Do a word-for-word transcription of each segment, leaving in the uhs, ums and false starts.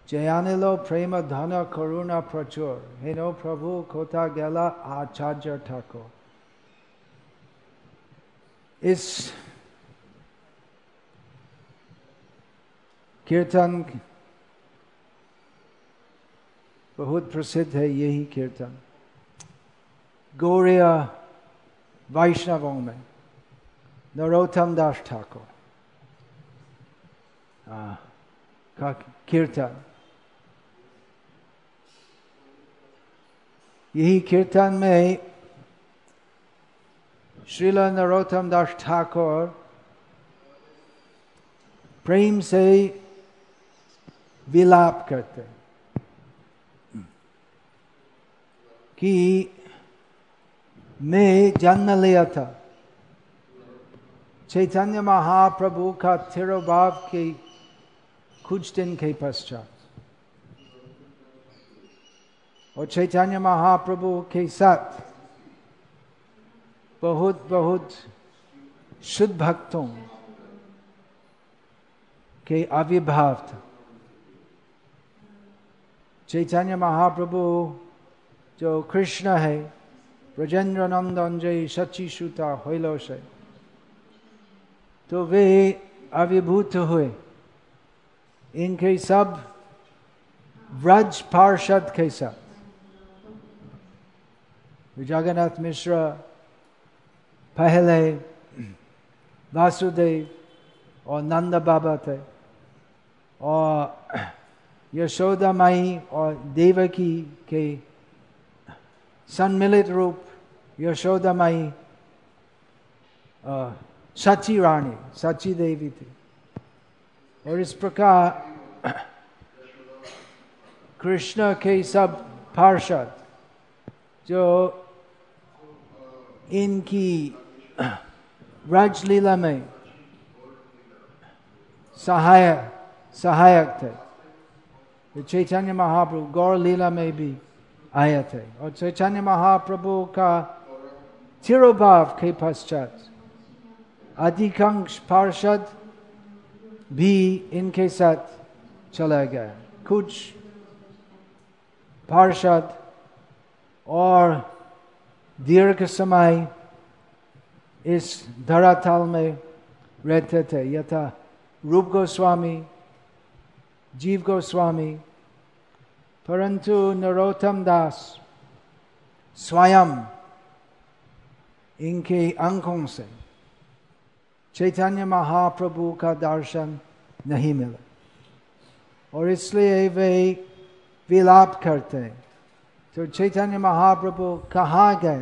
जयानिलो प्रेम धन करुणा प्रचुर हेनो प्रभु कोथा गेला आचार्य ठाकुर। इस कीर्तन बहुत प्रसिद्ध है, यही कीर्तन गौड़ीय वैष्णवों में नरोत्तम दास ठाकुर का कीर्तन। यही कीर्तन में श्रील नरोत्तम दास ठाकुर प्रेम से विलाप करते कि मैं जन्म लिया था चैतन्य महाप्रभु का तिरुभाव के कुछ दिन के पश्चात, और चैतन्य महाप्रभु के साथ बहुत बहुत शुद्ध भक्तों के आविर्भाव था। चैतन्य महाप्रभु जो कृष्ण है, ब्रजेंद्र नंदन जय सची सुता होइलो से, तो वे आविर्भूत हुए इनके सब व्रज पार्षद के साथ। जगन्नाथ मिश्र पहले, वासुदेव और नंद बाबा थे, और यशोदा माई और देवकी के सम्मिलित रूप यशोदा माई सची रानी, सची देवी थी। और इस प्रकार कृष्ण के सब पार्षद जो इनकी राजलीला में सहायक सहायक थे, चैतन्य महाप्रभु गौर लीला में भी आए थे। और चैतन्य महाप्रभु का तिरुभाव के पश्चात अधिकांश पार्षद भी इनके साथ चला गया। कुछ पार्षद और दीर्घ समय इस धरातल में रहते थे, यथा रूप गोस्वामी, जीव गोस्वामी, परंतु नरोत्तम दास स्वयं इनके अंकों से चैतन्य महाप्रभु का दर्शन नहीं मिला, और इसलिए वे विलाप करते हैं। तो चैतन्य महाप्रभु कहाँ गए,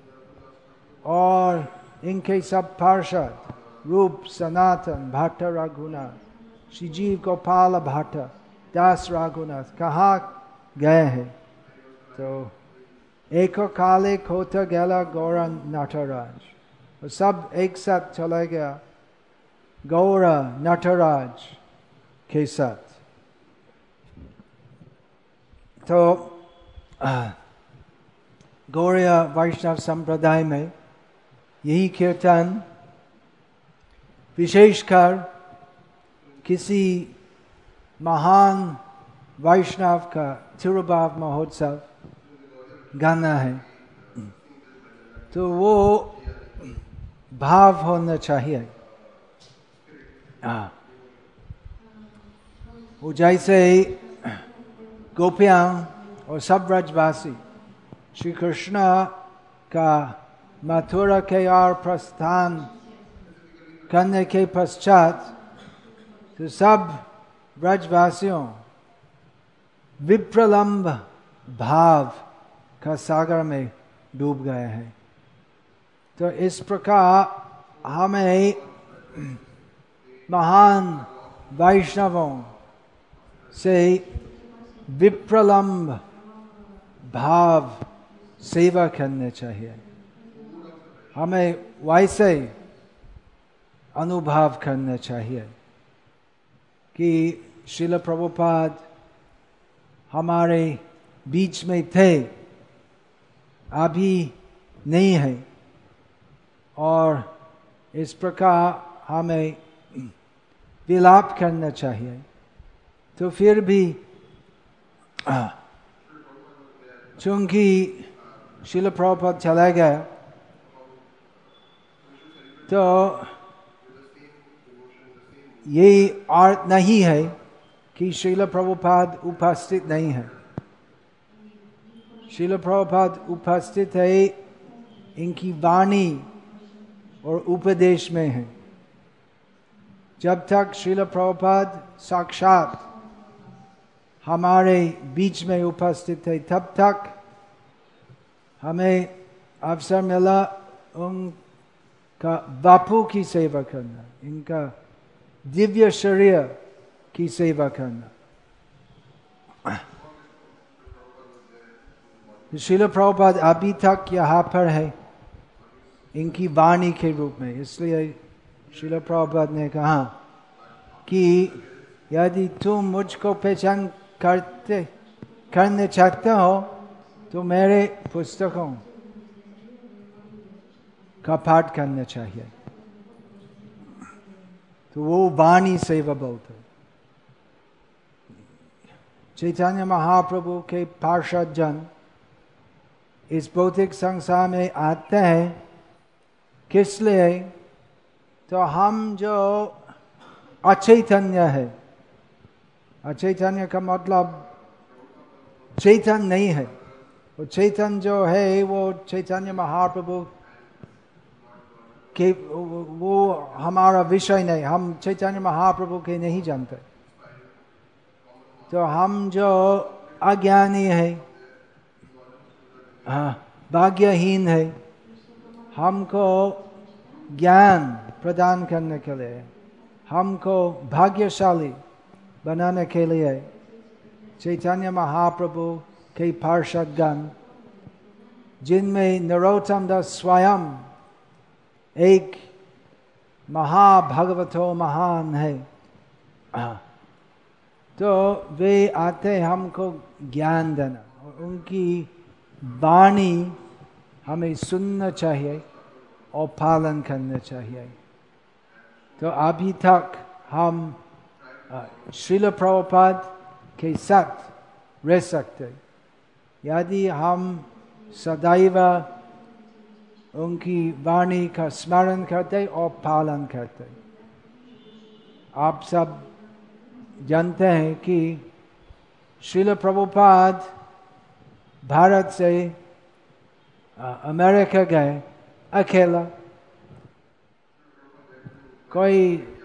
और इनके सब पार्षद रूप, सनातन, भट्ट रघुनाथ, श्री जीव गोपाल भट्ट, दास रघुनाथ कहाँ गए हैं। तो एक काले खोता गेला गौरा नटराज, और सब एक साथ चला गया गौरा नटराज के साथ। तो गौड़ीय वैष्णव संप्रदाय में यही कीर्तन विशेषकर किसी महान वैष्णव का तिरुभाव महोत्सव गाना है, तो वो भाव होना चाहिए। हाँ, वो जैसे गोपियां और सब ब्रजवासी श्री कृष्ण का मथुरा के और प्रस्थान करने के पश्चात तो सब ब्रजवासियों विप्रलंब भाव का सागर में डूब गए हैं। तो इस प्रकार हमें महान वैष्णवों से विप्रलंब भाव सेवा करने चाहिए। हमें वैसे अनुभव करना चाहिए कि श्रील प्रभुपाद हमारे बीच में थे, अभी नहीं है, और इस प्रकार हमें विलाप करना चाहिए। तो फिर भी चूंकि श्रील प्रभुपाद चला गया तो ये अर्थ नहीं है कि श्रील प्रभुपाद उपस्थित नहीं है। श्रील प्रभुपाद उपस्थित है, इनकी वाणी और उपदेश में है। जब तक श्रील प्रभुपाद साक्षात हमारे बीच में उपस्थित है तब तक हमें अवसर मिला उनका बापू की सेवा करना, इनका दिव्य शरीर की सेवा करना। श्रील प्रभुपाद अभी तक यहाँ पर है इनकी वाणी के रूप में। इसलिए श्रील प्रभुपाद ने कहा कि यदि तुम मुझको पहचान करते करने चाहते हो तो मेरे पुस्तकों का पाठ करना चाहिए। तो वो वाणी सेवा बोलते। चैतन्य महाप्रभु के पार्षद जन इस भौतिक संसार में आते हैं किस लिए? तो हम जो अचैतन्य है, अचैतन्य का मतलब चैतन्य नहीं है, वो चैतन्य जो है वो चैतन्य महाप्रभु के, वो हमारा विषय नहीं, हम चैतन्य महाप्रभु के नहीं जानते। तो हम जो अज्ञानी है, हाँ भाग्यहीन है, हमको ज्ञान प्रदान करने के लिए, हमको भाग्यशाली बनाने के लिए चैतन्य महाप्रभु के पार्षदगण, जिनमें नरोत्तम दास स्वयं एक महाभगवतो महान है, तो वे आते हमको ज्ञान देना और उनकी वाणी हमें सुनना चाहिए और पालन करना चाहिए। तो अभी तक हम श्रील प्रभुपाद के साथ रह सकते यदि हम सदैव उनकी वाणी का स्मरण करते और पालन करते। आप सब जानते हैं कि श्रील प्रभुपाद भारत से अमेरिका गए अकेला, कोई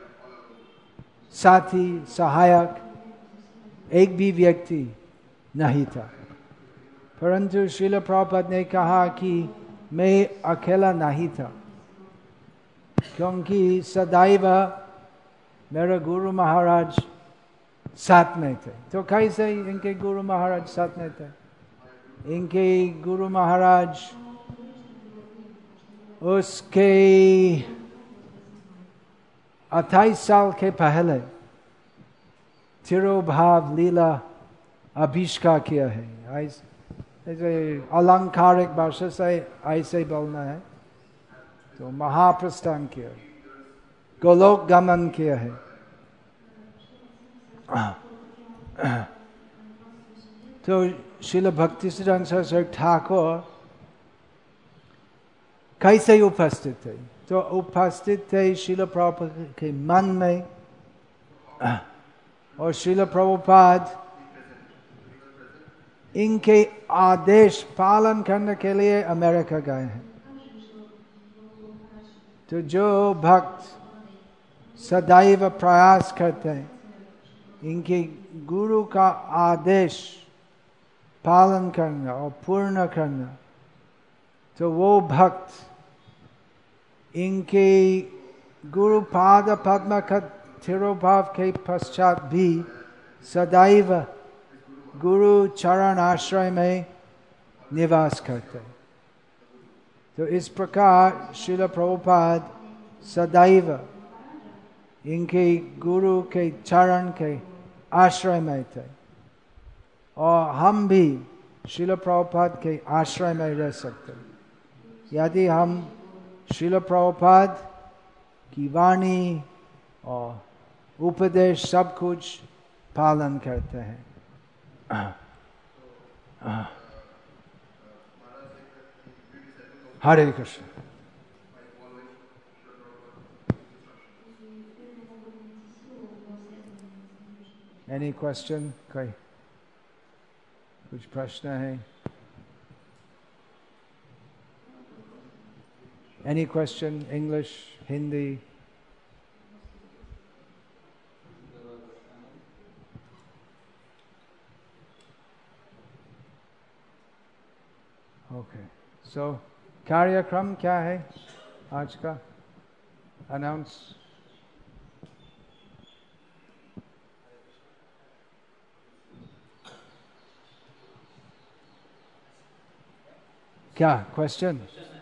साथी सहायक एक भी व्यक्ति नहीं था। परंतु श्रील प्रभुपाद ने कहा कि मैं अकेला नहीं था, क्योंकि सदैव मेरे गुरु महाराज साथ में थे। तो कैसे इनके गुरु महाराज साथ में थे? इनके गुरु महाराज उसके अट्ठाईस साल के पहले तिरुभाव लीला अभिष्कार किया है। ऐसे अलंकारिक भाषा से ऐसे बोलना है तो महाप्रस्थान किया, गोलोक गमन किया है। तो श्रील भक्तिसिद्धांत सरस्वती ठाकुर कैसे उपस्थित थे? तो उपस्थित थे श्रील प्रभुपाद के मन में, और श्रील प्रभुपाद इनके आदेश पालन करने के लिए अमेरिका गए हैं। तो जो भक्त सदैव प्रयास करते हैं इनके गुरु का आदेश पालन करना और पूर्ण करना, तो वो भक्त इनके गुरु पाद पद्म का तिरुभाव के पश्चात भी सदैव गुरु चरण आश्रय में निवास करते। तो इस प्रकार श्रील प्रभुपाद सदैव इनके गुरु के चरण के आश्रय में थे, और हम भी श्रील प्रभुपाद के आश्रय में रह सकते यदि हम श्रील प्रभुपाद की वाणी और उपदेश सब कुछ पालन करते हैं। Uh, Hare Krishna. Any question? कोई कुछ प्रश्न है? Any question? English, Hindi? Okay. So, कार्यक्रम क्या है आज का? Announce. क्या question?